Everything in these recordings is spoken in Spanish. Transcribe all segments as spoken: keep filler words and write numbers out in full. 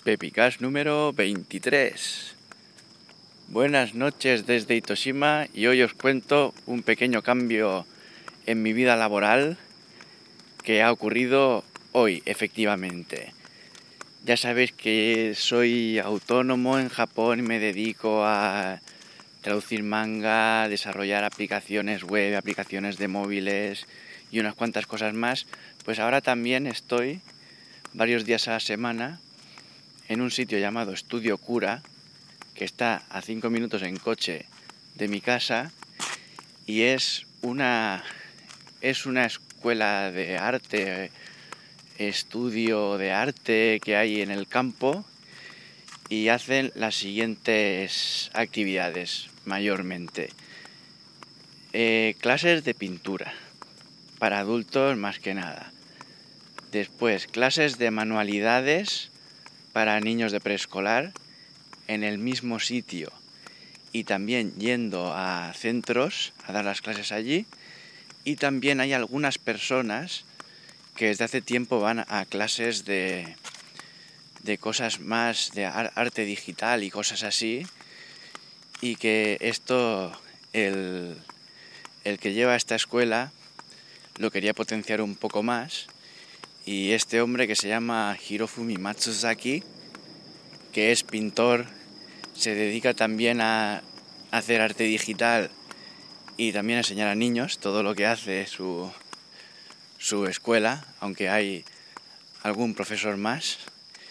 Pepicast número veintitrés. Buenas noches desde Itoshima y hoy os cuento un pequeño cambio en mi vida laboral que ha ocurrido hoy, efectivamente. Ya sabéis que soy autónomo en Japón y me dedico a traducir manga, desarrollar aplicaciones web, aplicaciones de móviles y unas cuantas cosas más. Pues ahora también estoy varios días a la semana en un sitio llamado Estudio Cura, que está a cinco minutos en coche de mi casa, y es una, es una escuela de arte, estudio de arte que hay en el campo, y hacen las siguientes actividades mayormente. Eh, clases de pintura, para adultos más que nada. Después, clases de manualidades para niños de preescolar en el mismo sitio, y también yendo a centros a dar las clases allí. Y también hay algunas personas que desde hace tiempo van a clases de, de cosas más de arte digital y cosas así, y que esto, el, el que lleva esta escuela lo quería potenciar un poco más, y este hombre que se llama Hirofumi Matsuzaki, que es pintor, se dedica también a hacer arte digital y también a enseñar a niños todo lo que hace su, su escuela, aunque hay algún profesor más.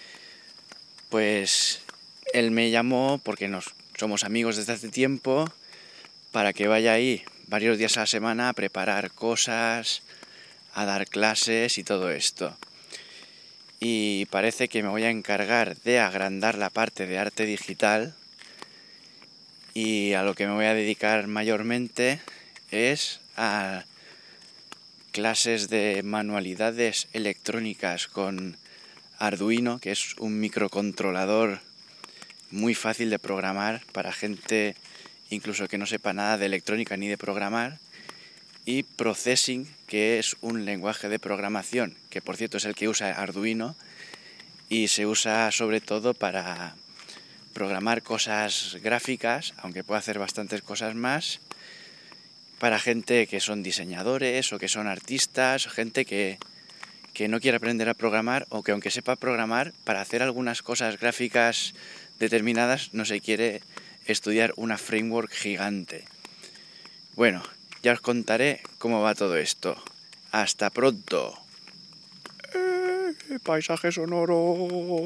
Pues él me llamó porque nos somos amigos desde hace tiempo, para que vaya ahí varios días a la semana a preparar cosas, a dar clases y todo esto. Y parece que me voy a encargar de agrandar la parte de arte digital, y a lo que me voy a dedicar mayormente es a clases de manualidades electrónicas con Arduino, que es un microcontrolador muy fácil de programar para gente incluso que no sepa nada de electrónica ni de programar, y Processing, que es un lenguaje de programación, que por cierto es el que usa Arduino, y se usa sobre todo para programar cosas gráficas, aunque puede hacer bastantes cosas más, para gente que son diseñadores o que son artistas, o gente que, que no quiere aprender a programar, o que aunque sepa programar, para hacer algunas cosas gráficas determinadas no se quiere estudiar una framework gigante. Bueno, ya os contaré cómo va todo esto. ¡Hasta pronto! Eh, paisaje sonoro.